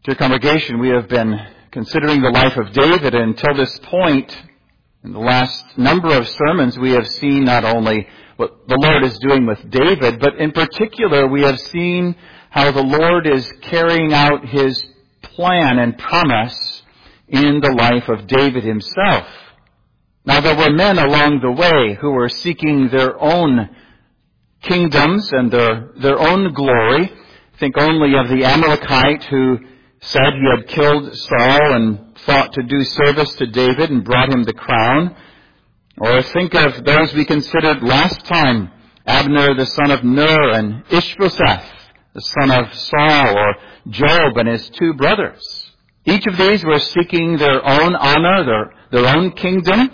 Dear congregation, we have been considering the life of David, and until this point, in the last number of sermons, we have seen not only what the Lord is doing with David, but in particular, we have seen how the Lord is carrying out His plan and promise in the life of David himself. Now, there were men along the way who were seeking their own kingdoms and their own glory. Think only of the Amalekite who said he had killed Saul and thought to do service to David and brought him the crown. Or think of those we considered last time, Abner the son of Ner and Ishbosheth the son of Saul, or Job and his two brothers. Each of these were seeking their own honor, their own kingdom,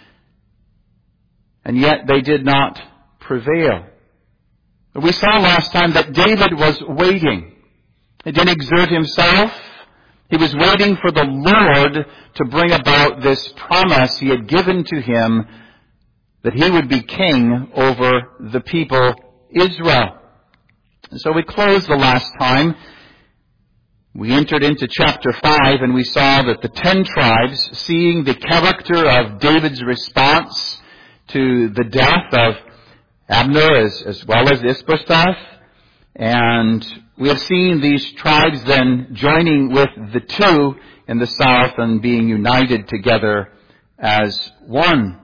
and yet they did not prevail. We saw last time that David was waiting. He didn't exert himself. He was waiting for the Lord to bring about this promise He had given to him that he would be king over the people Israel. And so we closed the last time. We entered into chapter 5 and we saw that the 10 tribes, seeing the character of David's response to the death of Abner as well as Ishbosheth, and we have seen these tribes then joining with the two in the south and being united together as one.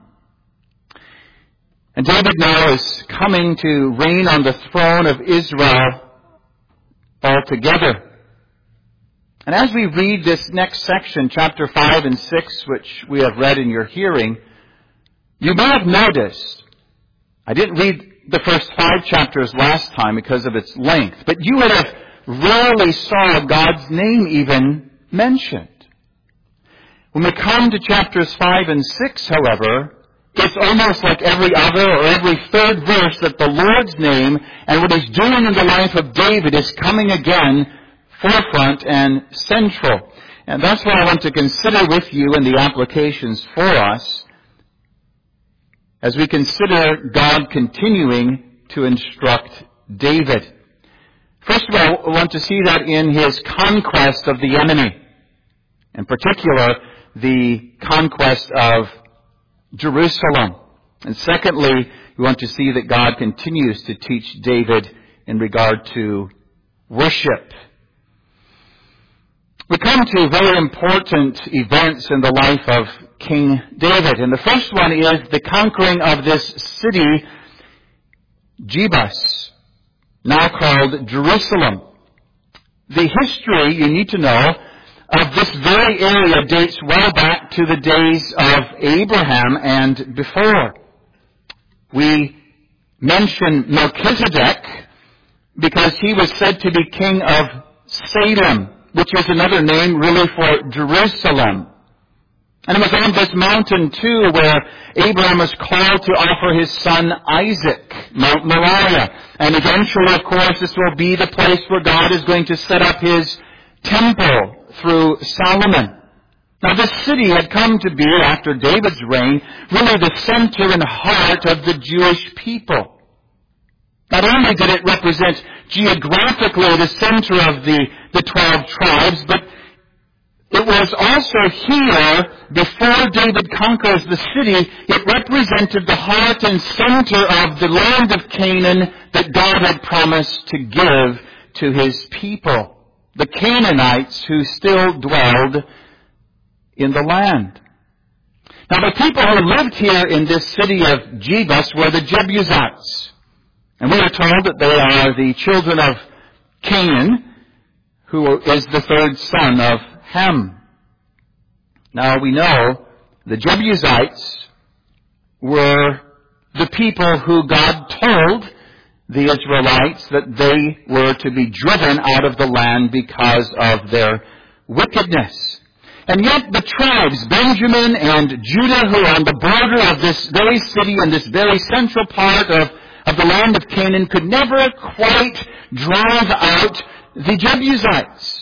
And David now is coming to reign on the throne of Israel altogether. And as we read this next section, chapter 5 and 6, which we have read in your hearing, you may have noticed, I didn't read the first 5 chapters last time because of its length, but you would have rarely saw God's name even mentioned. When we come to chapters 5 and 6, however, it's almost like every other or every third verse that the Lord's name and what He's doing in the life of David is coming again forefront and central. And that's what I want to consider with you in the applications for us as we consider God continuing to instruct David. First of all, I want to see that in his conquest of the enemy. In particular, the conquest of Jerusalem. And secondly, we want to see that God continues to teach David in regard to worship. We come to very important events in the life of King David. And the first one is the conquering of this city, Jebus, now called Jerusalem. The history, you need to know, of this very area dates well back to the days of Abraham and before. We mention Melchizedek because he was said to be king of Salem, which is another name really for Jerusalem. And it was on this mountain, too, where Abraham was called to offer his son Isaac, Mount Moriah. And eventually, of course, this will be the place where God is going to set up His temple through Solomon. Now, this city had come to be, after David's reign, really the center and heart of the Jewish people. Not only did it represent geographically the center of the 12 tribes, but it was also here, before David conquers the city, it represented the heart and center of the land of Canaan that God had promised to give to His people, the Canaanites who still dwelled in the land. Now, the people who lived here in this city of Jebus were the Jebusites. And we are told that they are the children of Canaan, who is the third son of Ham. Now we know the Jebusites were the people who God told the Israelites that they were to be driven out of the land because of their wickedness. And yet the tribes, Benjamin and Judah, who are on the border of this very city and this very central part of the land of Canaan, could never quite drive out the Jebusites.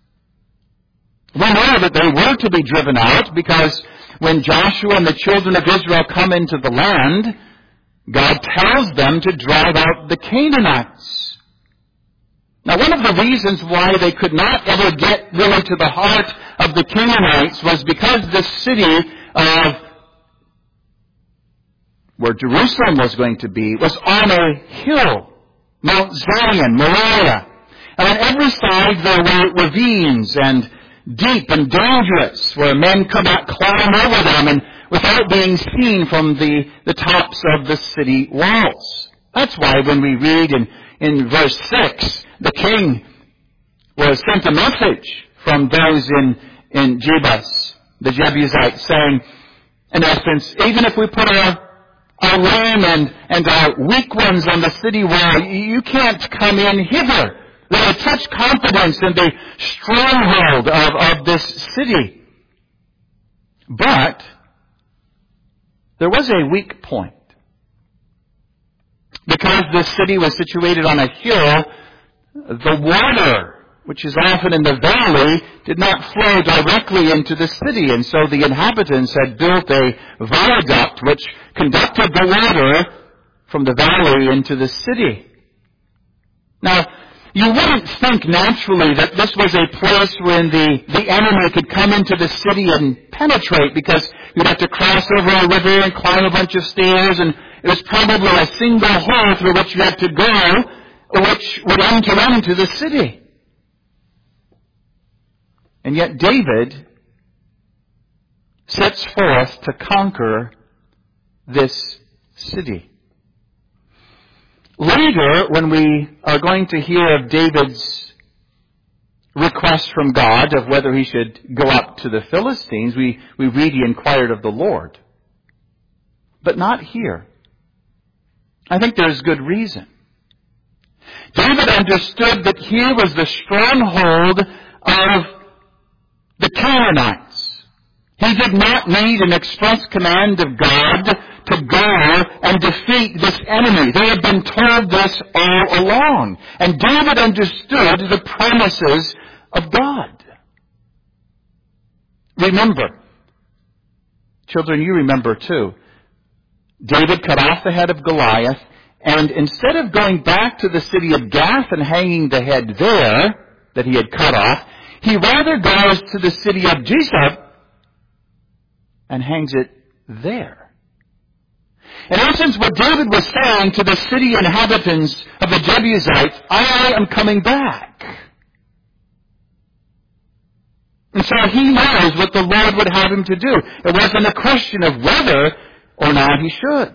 We know that they were to be driven out because when Joshua and the children of Israel come into the land, God tells them to drive out the Canaanites. Now, one of the reasons why they could not ever get really to the heart of the Canaanites was because this city of where Jerusalem was going to be was on a hill, Mount Zion, Moriah. And on every side there were ravines and deep and dangerous where men could not climb over them and without being seen from the tops of the city walls. That's why when we read in verse 6, the king was sent a message from those in Jebus, the Jebusites, saying, in essence, even if we put our lame and our weak ones on the city wall, you can't come in hither. They had such confidence in the stronghold of this city. But there was a weak point. Because this city was situated on a hill, the water, which is often in the valley, did not flow directly into the city. And so the inhabitants had built a viaduct which conducted the water from the valley into the city. Now, you wouldn't think naturally that this was a place where the enemy could come into the city and penetrate, because you'd have to cross over a river and climb a bunch of stairs, and it was probably a single hole through which you had to go, which would enter into the city. And yet David sets forth to conquer this city. Later, when we are going to hear of David's request from God of whether he should go up to the Philistines, we read he inquired of the Lord. But not here. I think there's good reason. David understood that here was the stronghold of the Canaanites. He did not need an express command of God to go and defeat this enemy. They had been told this all along. And David understood the promises of God. Remember, children, you remember too, David cut off the head of Goliath, and instead of going back to the city of Gath and hanging the head there that he had cut off, he rather goes to the city of Jezreel and hangs it there. In essence, what David was saying to the city inhabitants of the Jebusites, I am coming back. And so he knows what the Lord would have him to do. It wasn't a question of whether or not he should.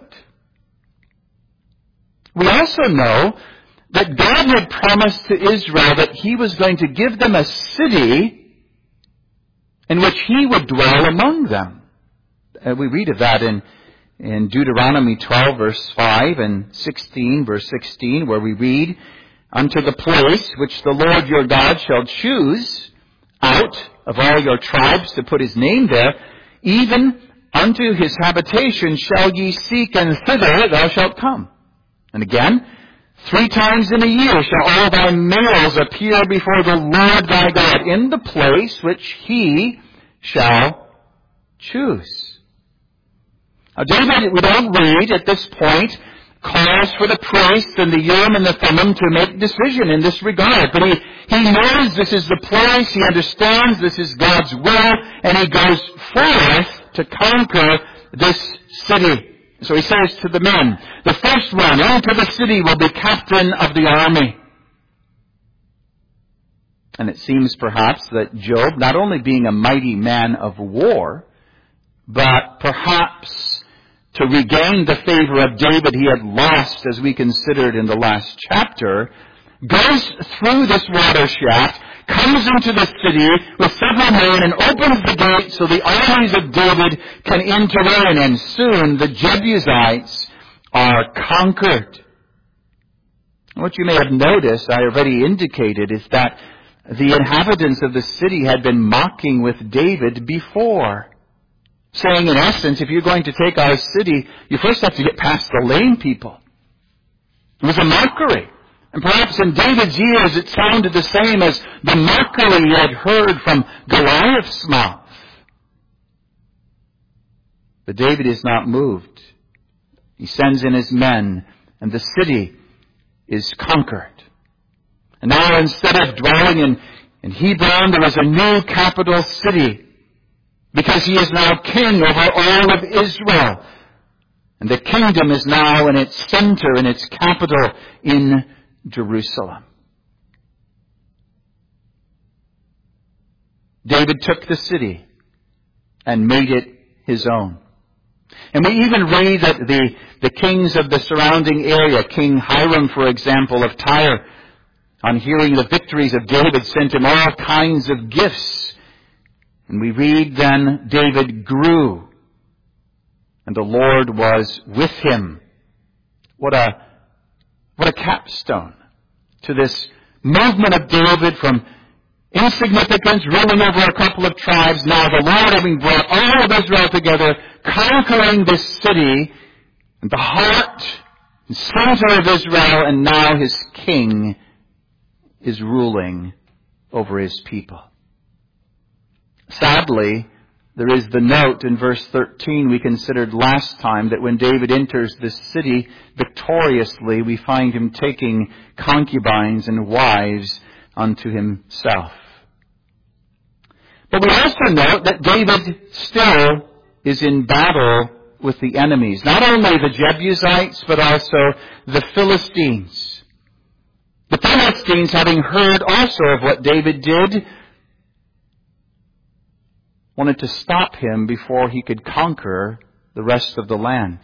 We also know that God had promised to Israel that he was going to give them a city in which he would dwell among them. We read of that in Deuteronomy 12, verse 5, and 16, verse 16, where we read, unto the place which the Lord your God shall choose out of all your tribes to put his name there, even unto his habitation shall ye seek, and thither thou shalt come. And again, 3 times in a year shall all thy males appear before the Lord thy God in the place which he shall choose. Now, David, we don't read at this point, calls for the priests and the Urim and the Thummim to make decision in this regard. But he knows this is the place, he understands this is God's will, and he goes forth to conquer this city. So he says to the men, the first one into the city will be captain of the army. And it seems perhaps that Joab, not only being a mighty man of war, but perhaps to regain the favor of David he had lost, as we considered in the last chapter, goes through this water shaft, comes into the city with several men and opens the gate so the armies of David can enter in, and soon the Jebusites are conquered. What you may have noticed, I already indicated, is that the inhabitants of the city had been mocking with David before, saying, in essence, if you're going to take our city, you first have to get past the lame people. It was a mockery. And perhaps in David's ears it sounded the same as the mockery he had heard from Goliath's mouth. But David is not moved. He sends in his men, and the city is conquered. And now instead of dwelling in Hebron, there is a new capital city, because he is now king over all of Israel. And the kingdom is now in its center, in its capital, in Jerusalem. David took the city and made it his own. And we even read that the kings of the surrounding area, King Hiram, for example, of Tyre, on hearing the victories of David, sent him all kinds of gifts. And we read then, David grew, and the Lord was with him. What a capstone to this movement of David from insignificance, ruling over a couple of tribes. Now the Lord, having brought all of Israel together, conquering this city, and the heart and center of Israel, and now his king is ruling over his people. Sadly, there is the note in verse 13 we considered last time, that when David enters this city victoriously, we find him taking concubines and wives unto himself. But we also note that David still is in battle with the enemies. Not only the Jebusites, but also the Philistines. The Philistines, having heard also of what David did, wanted to stop him before he could conquer the rest of the land.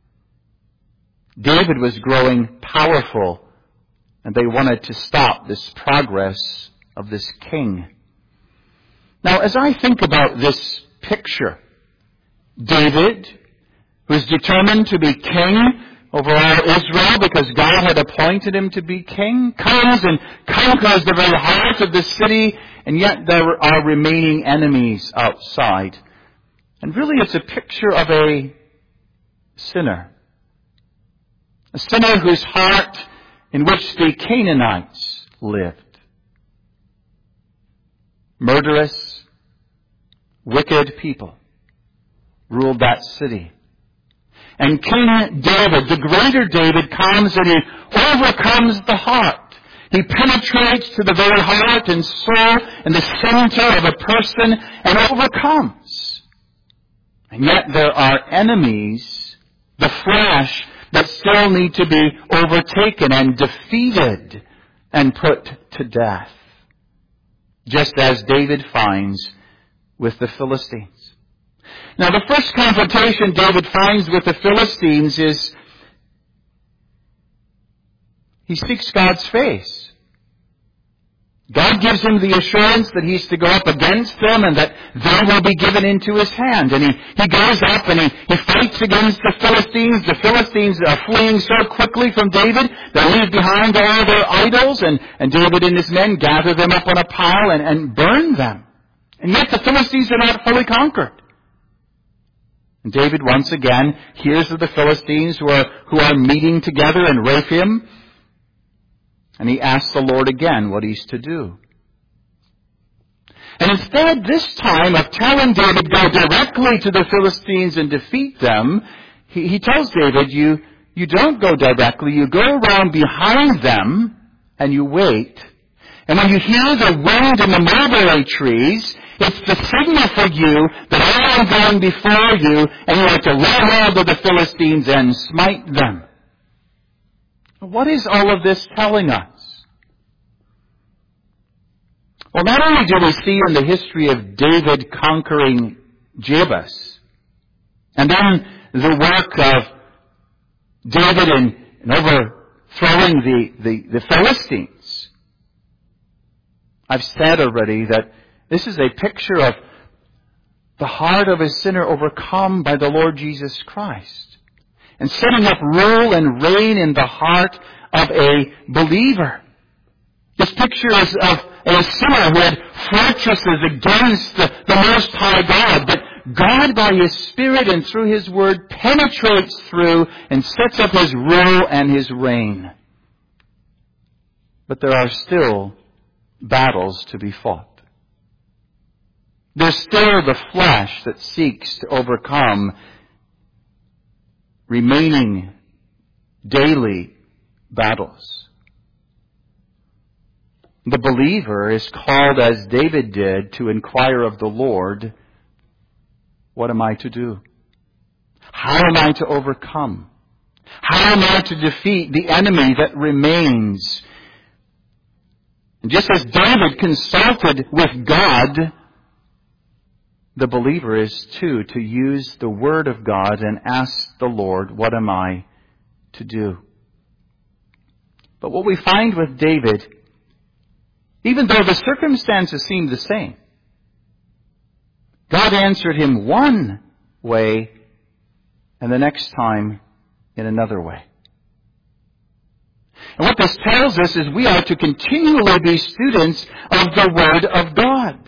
David was growing powerful, and they wanted to stop this progress of this king. Now, as I think about this picture, David, who is determined to be king over all Israel because God had appointed him to be king, comes and conquers the very heart of the city, and yet there are remaining enemies outside. And really it's a picture of a sinner. A sinner whose heart in which the Canaanites lived. Murderous, wicked people ruled that city. And King David, the greater David, comes and he overcomes the heart. He penetrates to the very heart and soul and the center of a person and overcomes. And yet there are enemies, the flesh, that still need to be overtaken and defeated and put to death. Just as David finds with the Philistines. Now, the first confrontation David finds with the Philistines is he seeks God's face. God gives him the assurance that he's to go up against them and that they will be given into his hand. And he goes up and he fights against the Philistines. The Philistines are fleeing so quickly from David, they leave behind all their idols, and David and his men gather them up on a pile and burn them. And yet the Philistines are not fully conquered. And David once again hears of the Philistines who are meeting together in Rephaim, and he asks the Lord again what he's to do. And instead, this time of telling David, go directly to the Philistines and defeat them, he tells David, you don't go directly, you go around behind them and you wait. And when you hear the wind in the mulberry trees, it's the signal for you that I am going before you, and you are to lay hold of the Philistines and smite them. What is all of this telling us? Well, not only do we see in the history of David conquering Jebus, and then the work of David in overthrowing the Philistines. I've said already that this is a picture of the heart of a sinner overcome by the Lord Jesus Christ, and setting up rule and reign in the heart of a believer. This picture is of a sinner who had fortresses against the Most High God, but God by His Spirit and through His Word penetrates through and sets up His rule and His reign. But there are still battles to be fought. There's still the flesh that seeks to overcome remaining daily battles. the believer is called, as David did, to inquire of the Lord, what am I to do? How am I to overcome? How am I to defeat the enemy that remains? And just as David consulted with God, the believer is too to use the Word of God and ask the Lord, what am I to do? But what we find with David, even though the circumstances seem the same, God answered him one way and the next time in another way. And what this tells us is we are to continually be students of the Word of God.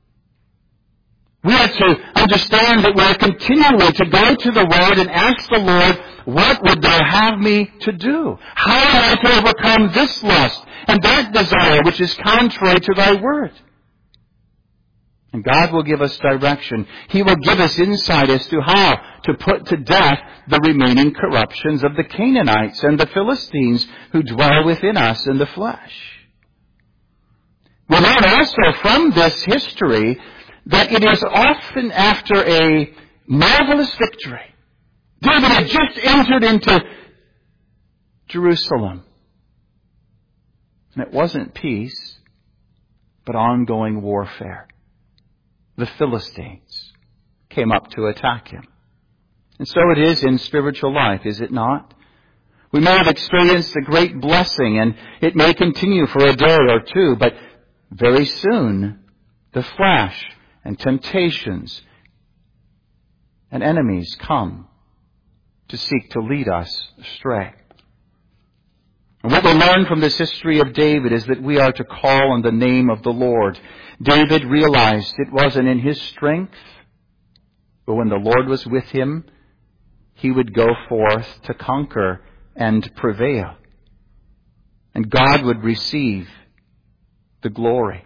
We are to understand that we are continually to go to the Word and ask the Lord, what would Thou have me to do? How am I to overcome this lust and that desire which is contrary to Thy Word? And God will give us direction. He will give us insight as to how to put to death the remaining corruptions of the Canaanites and the Philistines who dwell within us in the flesh. We learn also from this history that it is often after a marvelous victory. David had just entered into Jerusalem. And it wasn't peace, but ongoing warfare. The Philistines came up to attack him. And so it is in spiritual life, is it not? We may have experienced a great blessing, and it may continue for a day or two, but very soon the flesh and temptations and enemies come to seek to lead us astray. And what we learn from this history of David is that we are to call on the name of the Lord. David realized it wasn't in his strength, but when the Lord was with him, he would go forth to conquer and prevail. And God would receive the glory.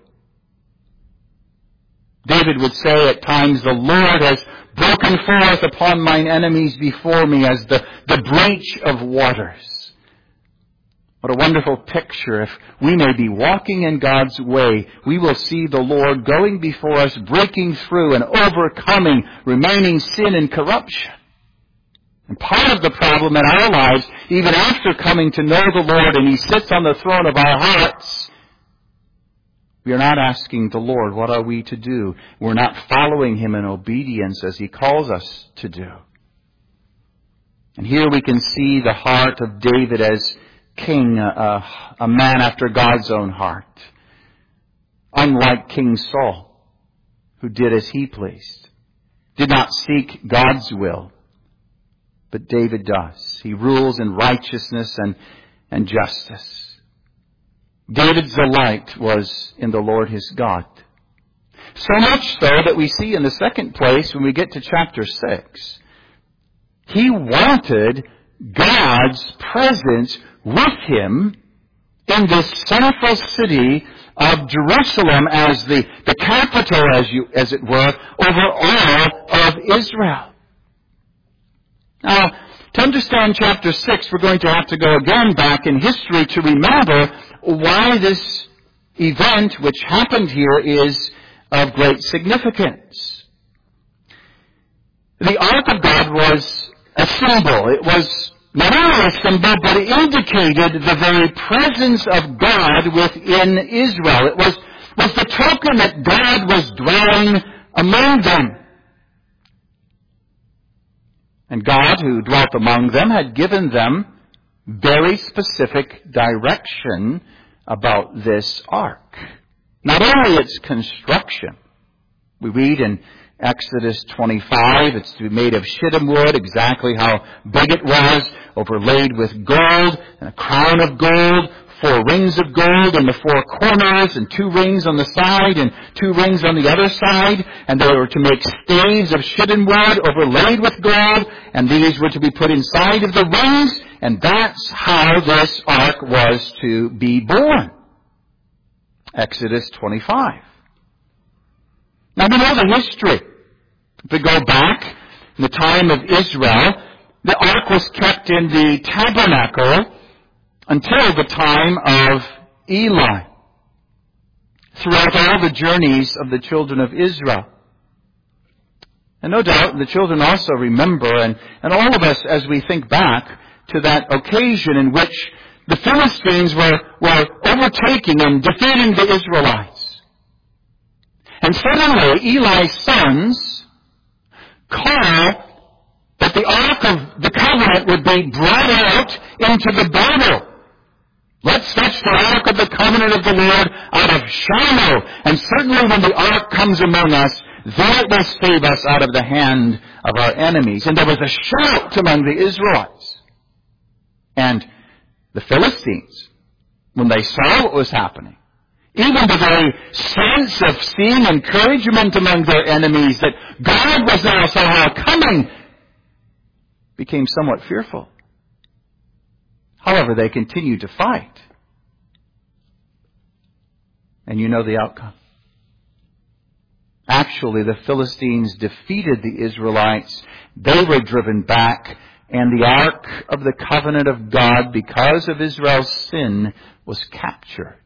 David would say at times, the Lord has broken forth upon mine enemies before me as the breach of waters. What a wonderful picture. If we may be walking in God's way, we will see the Lord going before us, breaking through and overcoming remaining sin and corruption. And part of the problem in our lives, even after coming to know the Lord and He sits on the throne of our hearts, we are not asking the Lord, what are we to do? We're not following Him in obedience as He calls us to do. And here we can see the heart of David as king, a man after God's own heart. Unlike King Saul, who did as he pleased, did not seek God's will, but David does. He rules in righteousness and justice. David's delight was in the Lord his God. So much so that we see in the second place, when we get to chapter 6, he wanted God's presence with him in this central city of Jerusalem as the capital, as it were, over all of Israel. Now, to understand chapter 6, we're going to have to go again back in history to remember why this event which happened here is of great significance. The Ark of God was a symbol. It was not only a symbol, but it indicated the very presence of God within Israel. It was the token that God was dwelling among them. And God, who dwelt among them, had given them very specific direction about this ark. Not only its construction. We read in Exodus 25, it's to be made of shittim wood, exactly how big it was, overlaid with gold, and a crown of gold, 4 rings of gold in the 4 corners, and 2 rings on the side, and 2 rings on the other side, and they were to make staves of shittim wood overlaid with gold, and these were to be put inside of the rings, and that's how this ark was to be born. Exodus 25. Now we know the history. If we go back in the time of Israel, the ark was kept in the tabernacle until the time of Eli. throughout all the journeys of the children of Israel. And no doubt the children also remember, and all of us as we think back to that occasion in which the Philistines were overtaking and defeating the Israelites. And suddenly Eli's sons call that the Ark of the Covenant would be brought out into the battle. Let's fetch the Ark of the Covenant of the Lord out of Shiloh. And certainly when the Ark comes among us, there it will save us out of the hand of our enemies. And there was a shout among the Israelites. And the Philistines, when they saw what was happening, even the very sense of seeing encouragement among their enemies that God was now somehow coming, became somewhat fearful. However, they continued to fight. And you know the outcome. Actually, the Philistines defeated the Israelites. They were driven back, and the Ark of the Covenant of God, because of Israel's sin, was captured.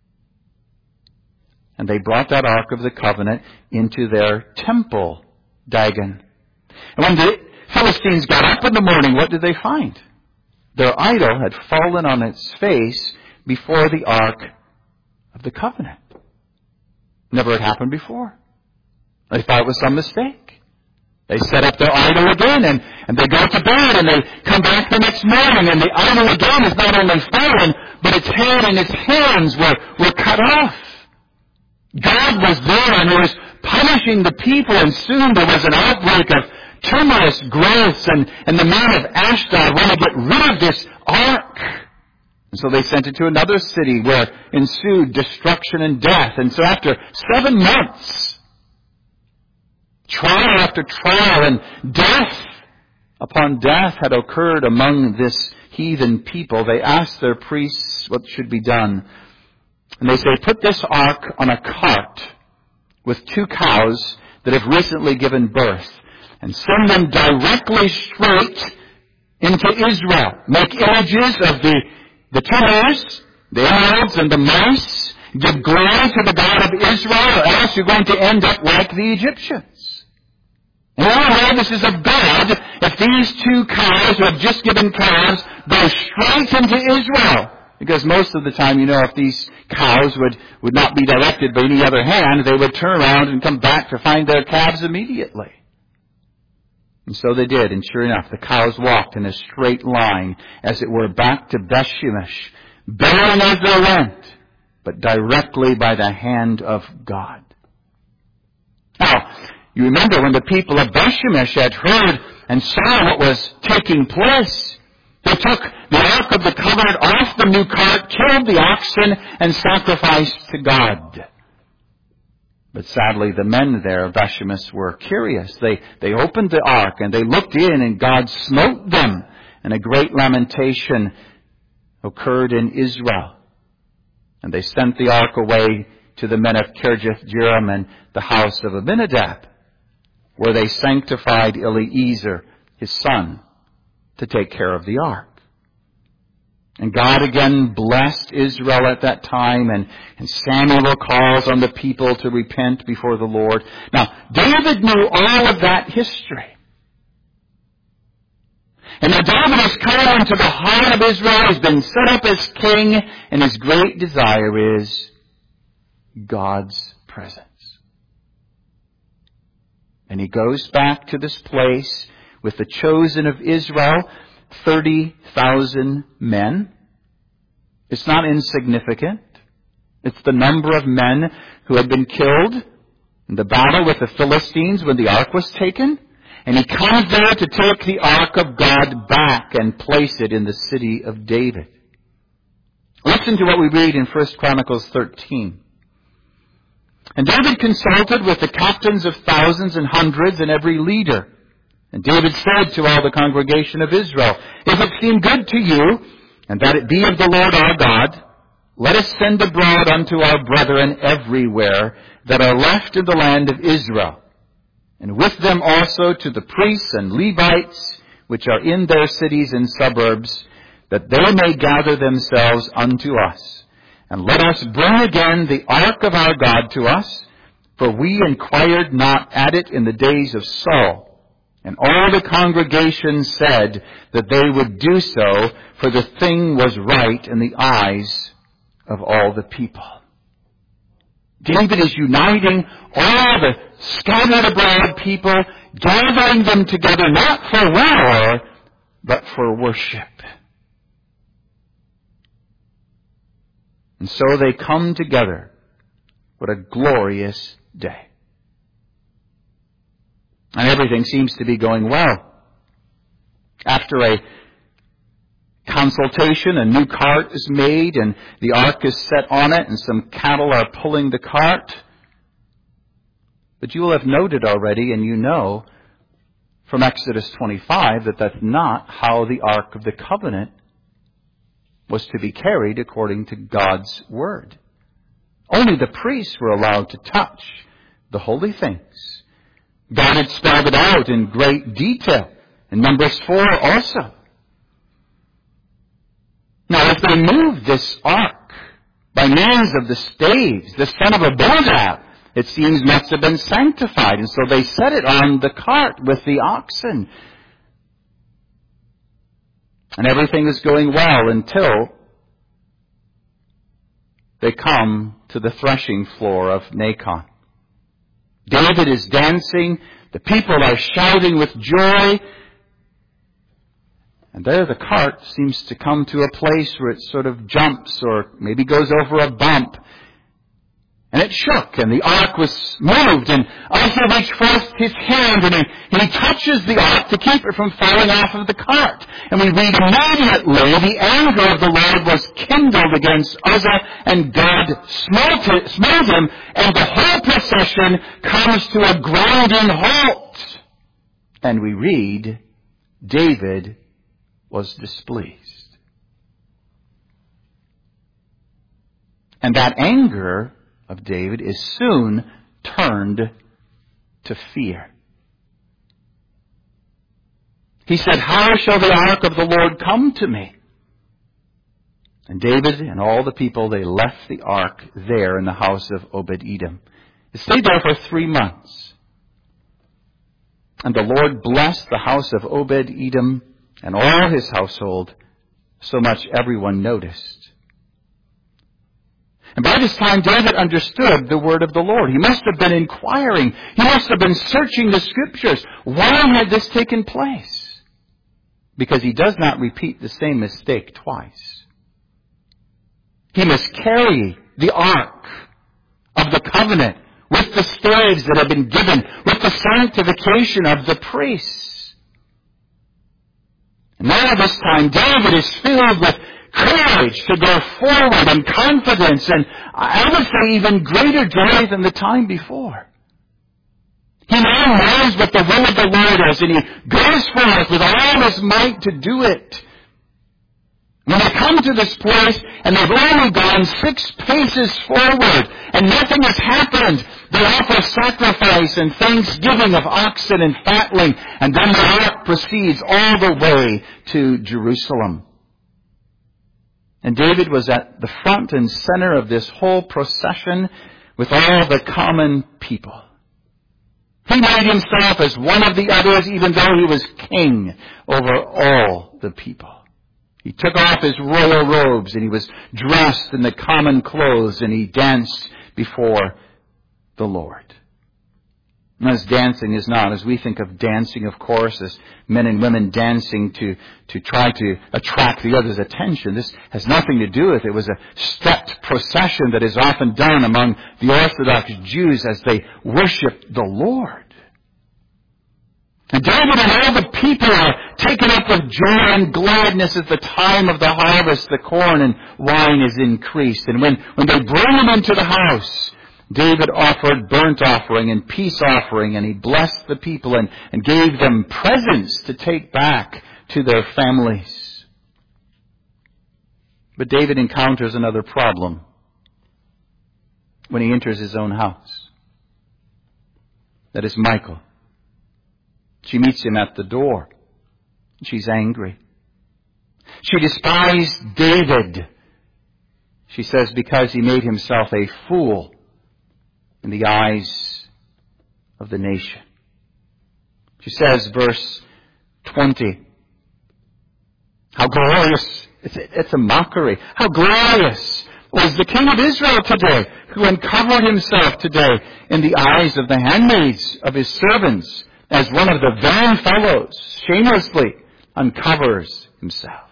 And they brought that Ark of the Covenant into their temple, Dagon. And when the Philistines got up in the morning, what did they find? Their idol had fallen on its face before the Ark of the Covenant. Never had happened before. They thought it was some mistake. They set up their idol again, and they go to bed, and they come back the next morning, and the idol again is not only fallen, but its head and its hands were cut off. God was there, and He was punishing the people, and soon there was an outbreak of tumultuous growths, and the men of Ashdod want to get rid of this ark. And so they sent it to another city where ensued destruction and death. And so after 7 months, trial after trial, and death upon death had occurred among this heathen people, they asked their priests what should be done. And they say, put this ark on a cart with 2 cows that have recently given birth, and send them directly straight into Israel. Make images of the tumors, the emeralds, and the mice. Give glory to the God of Israel, or else you're going to end up like the Egyptians. And all know this is of God if these 2 cows who have just given calves go straight into Israel. Because most of the time, if these cows would not be directed by any other hand, they would turn around and come back to find their calves immediately. And so they did, and sure enough, the cows walked in a straight line, as it were, back to Beth-shemesh, bearing as they went, but directly by the hand of God. Now, you remember when the people of Beth-shemesh had heard and saw what was taking place, they took the Ark of the Covenant off the new cart, killed the oxen, and sacrificed to God. But sadly, the men there of Beth-shemesh were curious. They opened the ark, and they looked in, and God smote them, and a great lamentation occurred in Israel. And they sent the ark away to the men of Kirjath-jearim and the house of Abinadab, where they sanctified Eliezer, his son, to take care of the ark. And God again blessed Israel at that time, and Samuel calls on the people to repent before the Lord. Now, David knew all of that history. And now David has come into the heart of Israel, has been set up as king, and his great desire is God's presence. And he goes back to this place with the chosen of Israel, 30,000 men. It's not insignificant. It's the number of men who had been killed in the battle with the Philistines when the ark was taken. And he comes there to take the ark of God back and place it in the city of David. Listen to what we read in 1 Chronicles 13. And David consulted with the captains of thousands and hundreds and every leader. And David said to all the congregation of Israel, if it seem good to you, and that it be of the Lord our God, let us send abroad unto our brethren everywhere that are left in the land of Israel, and with them also to the priests and Levites, which are in their cities and suburbs, that they may gather themselves unto us, And let us bring again the ark of our God to us, for we inquired not at it in the days of Saul. And all the congregation said that they would do so, for the thing was right in the eyes of all the people. David is uniting all the scattered abroad people, gathering them together not for war, but for worship. And so they come together. What a glorious day. And everything seems to be going well. After a consultation, a new cart is made, and the ark is set on it, and some cattle are pulling the cart. But you will have noted already, and you know from Exodus 25, that that's not how the Ark of the Covenant was to be carried according to God's Word. Only the priests were allowed to touch the holy things. God had spelled it out in great detail in Numbers 4 also. Now, if they moved this ark by means of the staves, the son of Abinadab, it seems must have been sanctified. And so they set it on the cart with the oxen. And everything is going well until they come to the threshing floor of Nacon. David is dancing. The people are shouting with joy. And there the cart seems to come to a place where it sort of jumps or maybe goes over a bump. And it shook, and the ark was moved, and Uzzah reached forth his hand, and he touches the ark to keep it from falling off of the cart. And we read immediately, the anger of the Lord was kindled against Uzzah, and God smote him, and the whole procession comes to a grinding halt. And we read, David was displeased. And that anger of David is soon turned to fear. He said, how shall the ark of the Lord come to me? And David and all the people, they left the ark there in the house of Obed-Edom. It stayed there for 3 months. And the Lord blessed the house of Obed-Edom and all his household, so much everyone noticed. And by this time, David understood the word of the Lord. He must have been inquiring. He must have been searching the Scriptures. Why had this taken place? Because he does not repeat the same mistake twice. He must carry the ark of the covenant with the staves that have been given, with the sanctification of the priests. And now this time, David is filled with courage to go forward and confidence, and I would say even greater joy than the time before. He now knows what the will of the Lord is, and he goes forth with all his might to do it. When they come to this place, and they've only gone 6 paces forward, and nothing has happened, they offer sacrifice and thanksgiving of oxen and fatling, and then the ark proceeds all the way to Jerusalem. And David was at the front and center of this whole procession with all the common people. He made himself as one of the others, even though he was king over all the people. He took off his royal robes, and he was dressed in the common clothes, and he danced before the Lord. And as dancing is not, as we think of dancing, of course, as men and women dancing to try to attract the other's attention. This has nothing to do with it. It was a stepped procession that is often done among the Orthodox Jews as they worship the Lord. And David and all the people are taken up with joy and gladness at the time of the harvest. The corn and wine is increased. And when they bring him into the house, David offered burnt offering and peace offering, and he blessed the people and gave them presents to take back to their families. But David encounters another problem when he enters his own house. That is Michal. She meets him at the door. She's angry. She despised David. She says, because he made himself a fool in the eyes of the nation. She says, verse 20, how glorious, it's a mockery, how glorious was the King of Israel today, who uncovered himself today in the eyes of the handmaids of his servants, as one of the vain fellows shamelessly uncovers himself.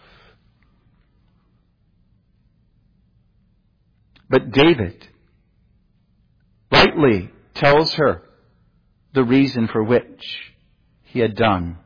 But David rightly tells her the reason for which he had done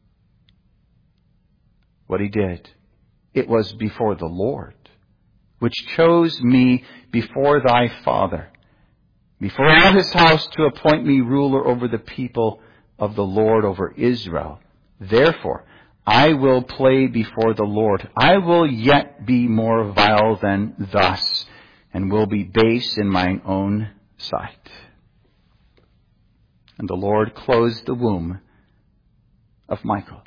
what he did. It was before the Lord, which chose me before thy father, before all his house, to appoint me ruler over the people of the Lord, over Israel. Therefore, I will play before the Lord. I will yet be more vile than thus, and will be base in mine own sight. And the Lord closed the womb of Michal.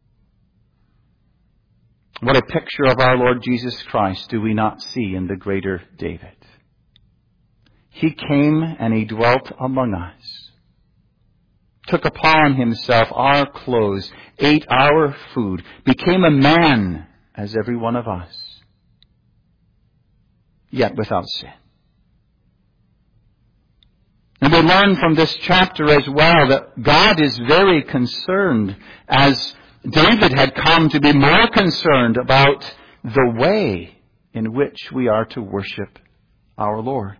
What a picture of our Lord Jesus Christ do we not see in the greater David? He came and he dwelt among us, took upon himself our clothes, ate our food, became a man as every one of us, yet without sin. And we learn from this chapter as well that God is very concerned, as David had come to be more concerned about the way in which we are to worship our Lord.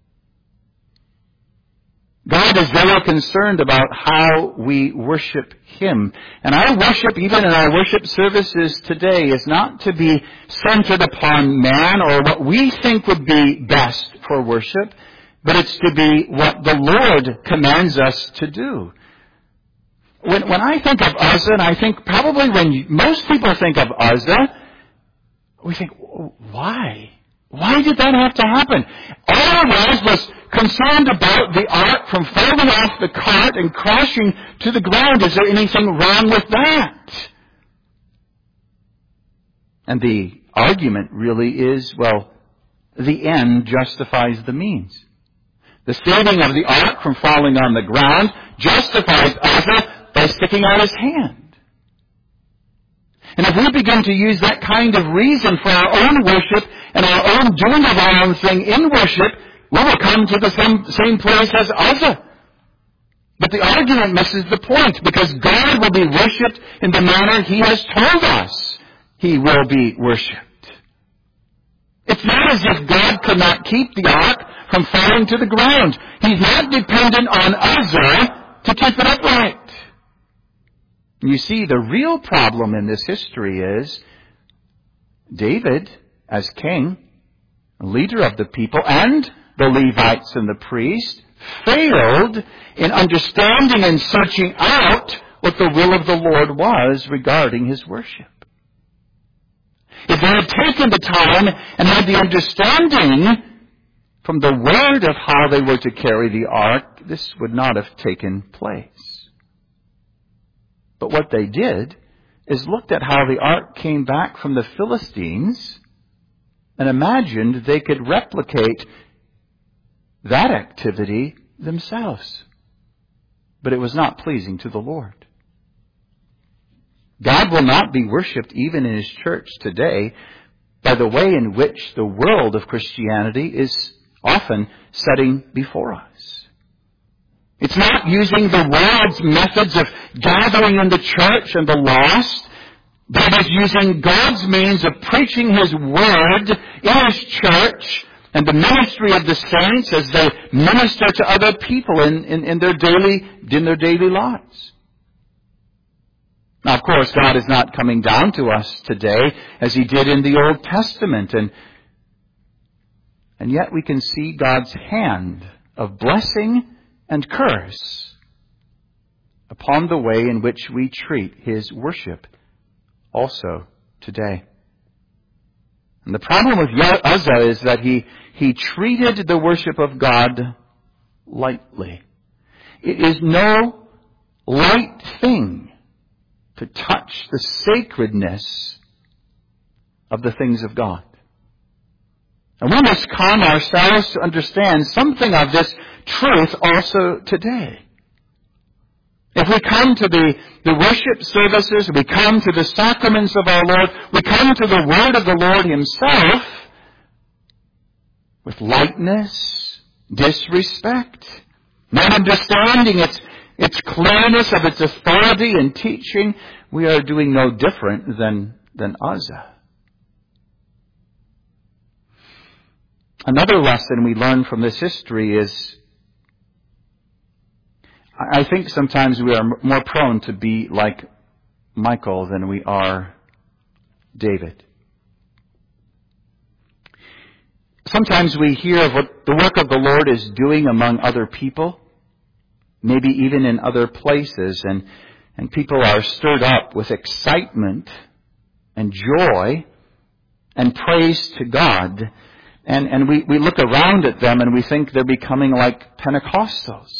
God is very concerned about how we worship Him. And our worship, even in our worship services today, is not to be centered upon man or what we think would be best for worship, but it's to be what the Lord commands us to do. When I think of Uzzah, and I think probably when most people think of Uzzah, we think, why? Why did that have to happen? All he was concerned about the ark from falling off the cart and crashing to the ground. Is there anything wrong with that? And the argument really is, well, the end justifies the means. The saving of the ark from falling on the ground justifies Uzzah by sticking out his hand. And if we begin to use that kind of reason for our own worship and our own doing of our own thing in worship, we will come to the same place as Uzzah. But the argument misses the point, because God will be worshipped in the manner He has told us He will be worshipped. It's not as if God could not keep the ark from falling to the ground. He's not dependent on Uzzah to keep it upright. You see, the real problem in this history is David, as king, leader of the people, and the Levites and the priests, failed in understanding and searching out what the will of the Lord was regarding His worship. If they had taken the time and had the understanding from the word of how they were to carry the ark, this would not have taken place. But what they did is looked at how the ark came back from the Philistines and imagined they could replicate that activity themselves. But it was not pleasing to the Lord. God will not be worshipped even in His church today by the way in which the world of Christianity is often setting before us. It's not using the world's methods of gathering in the church and the lost, but it's using God's means of preaching His word in His church and the ministry of the saints as they minister to other people in their daily lives. Now, of course, God is not coming down to us today as He did in the Old Testament, and yet we can see God's hand of blessing and curse upon the way in which we treat His worship also today. And the problem with Uzzah is that he treated the worship of God lightly. It is no light thing to touch the sacredness of the things of God. And we must calm ourselves to understand something of this truth also today. If we come to the worship services, we come to the sacraments of our Lord, we come to the Word of the Lord Himself with lightness, disrespect, not understanding its clearness of its authority and teaching, we are doing no different than Uzzah. Another lesson we learn from this history is, I think sometimes we are more prone to be like Michal than we are David. Sometimes we hear of what the work of the Lord is doing among other people, maybe even in other places, and people are stirred up with excitement and joy and praise to God. And we look around at them and we think they're becoming like Pentecostals.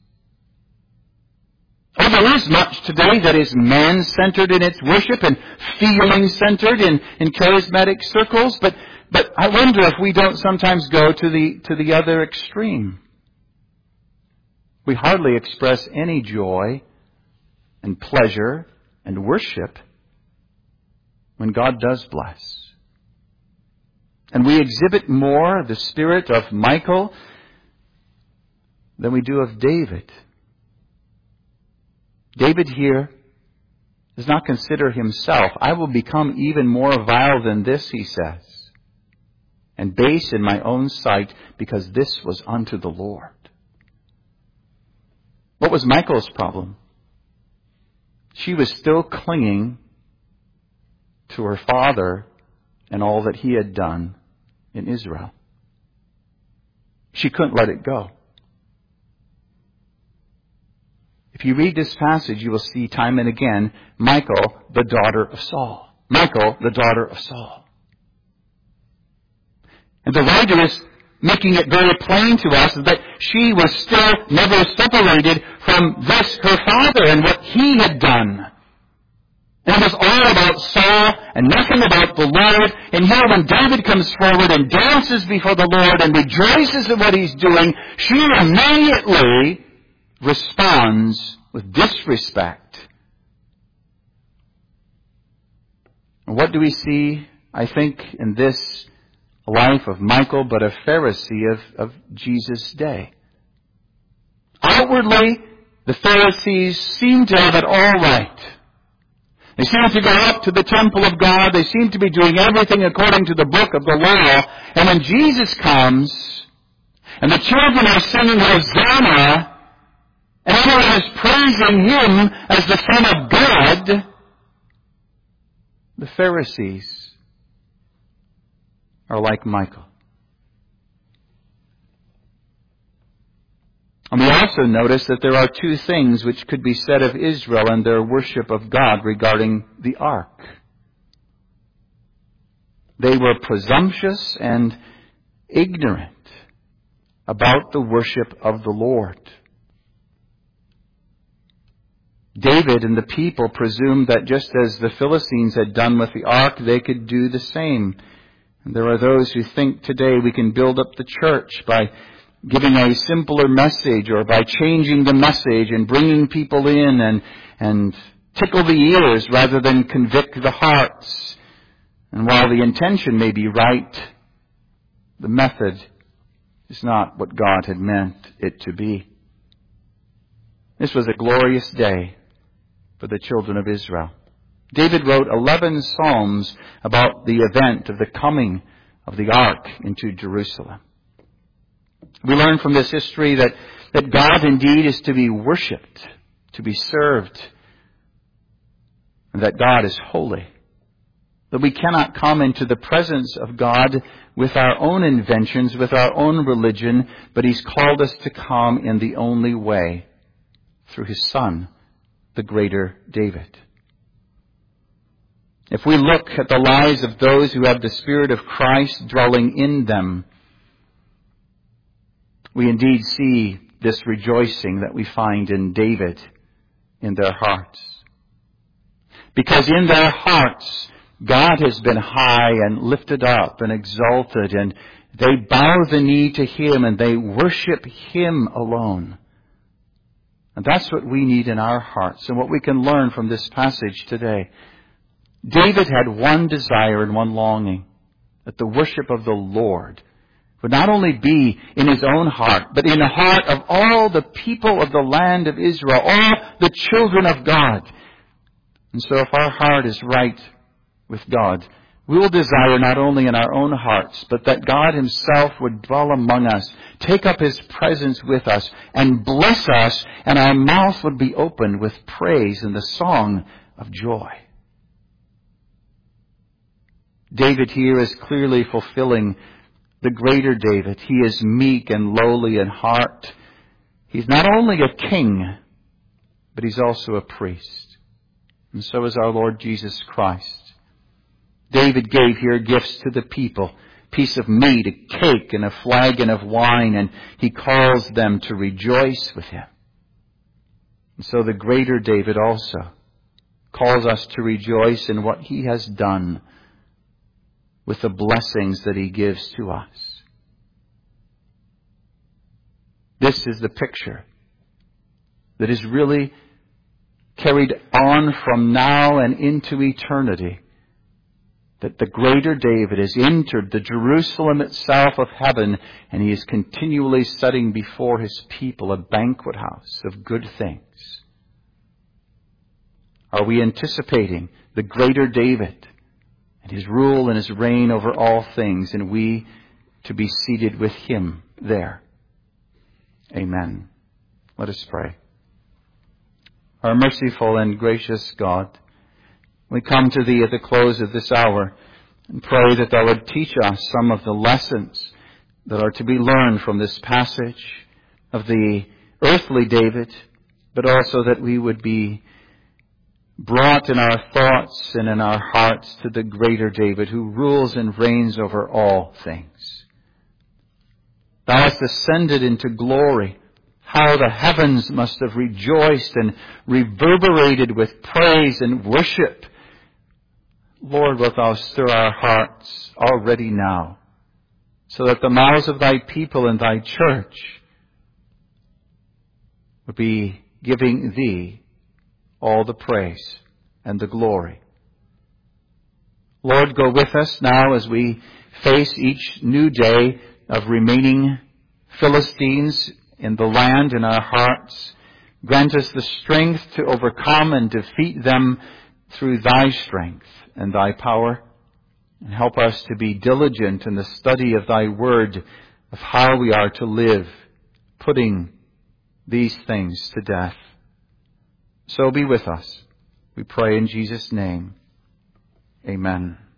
Oh, there is much today that is man-centered in its worship and feeling-centered in charismatic circles, but I wonder if we don't sometimes go to the other extreme. We hardly express any joy and pleasure and worship when God does bless. And we exhibit more the spirit of Michal than we do of David. David here does not consider himself, I will become even more vile than this, he says, and base in my own sight, because this was unto the Lord. What was Michal's problem? She was still clinging to her father and all that he had done in Israel. She couldn't let it go. If you read this passage, you will see time and again, Michal, the daughter of Saul. Michal, the daughter of Saul. And the writer is making it very plain to us that she was still never separated from this, her father, and what he had done. And it was all about Saul and nothing about the Lord. And here when David comes forward and dances before the Lord and rejoices at what he's doing, she immediately responds with disrespect. And what do we see, I think, in this life of Michal, but a Pharisee of Jesus' day? Outwardly, the Pharisees seem to have it all right. They seem to go up to the temple of God. They seem to be doing everything according to the book of the law. And when Jesus comes, and the children are singing Hosanna, and everyone is praising Him as the Son of God, the Pharisees are like Michal. And we also notice that there are two things which could be said of Israel and their worship of God regarding the ark. They were presumptuous and ignorant about the worship of the Lord. David and the people presumed that just as the Philistines had done with the ark, they could do the same. And there are those who think today we can build up the church by giving a simpler message or by changing the message and bringing people in and tickle the ears rather than convict the hearts. And while the intention may be right, the method is not what God had meant it to be. This was a glorious day for the children of Israel. David wrote 11 psalms about the event of the coming of the ark into Jerusalem. We learn from this history that God indeed is to be worshipped, to be served, and that God is holy. That we cannot come into the presence of God with our own inventions, with our own religion, but He's called us to come in the only way, through His Son, the greater David. If we look at the lives of those who have the Spirit of Christ dwelling in them, we indeed see this rejoicing that we find in David in their hearts. Because in their hearts, God has been high and lifted up and exalted, They bow the knee to Him and they worship Him alone. And that's what we need in our hearts and what we can learn from this passage today. David had one desire and one longing, that the worship of the Lord would not only be in his own heart, but in the heart of all the people of the land of Israel, all the children of God. And so if our heart is right with God, we will desire not only in our own hearts, but that God Himself would dwell among us, take up His presence with us, and bless us, and our mouth would be opened with praise and the song of joy. David here is clearly fulfilling the greater David. He is meek and lowly in heart. He's not only a king, but he's also a priest. And so is our Lord Jesus Christ. David gave here gifts to the people, a piece of meat, a cake, and a flagon of wine, and he calls them to rejoice with him. And so the greater David also calls us to rejoice in what he has done with the blessings that he gives to us. This is the picture that is really carried on from now and into eternity, that the greater David has entered the Jerusalem itself of heaven, and he is continually setting before his people a banquet house of good things. Are we anticipating the greater David and his rule and his reign over all things, and we to be seated with him there? Amen. Let us pray. Our merciful and gracious God, we come to Thee at the close of this hour and pray that Thou would teach us some of the lessons that are to be learned from this passage of the earthly David, but also that we would be brought in our thoughts and in our hearts to the greater David who rules and reigns over all things. Thou hast ascended into glory. How the heavens must have rejoiced and reverberated with praise and worship. Lord, wilt Thou stir our hearts already now, so that the mouths of Thy people and Thy church would be giving Thee all the praise and the glory. Lord, go with us now as we face each new day of remaining Philistines in the land, in our hearts. Grant us the strength to overcome and defeat them through Thy strength and Thy power. And help us to be diligent in the study of Thy word, of how we are to live, putting these things to death. So be with us, we pray in Jesus' name. Amen.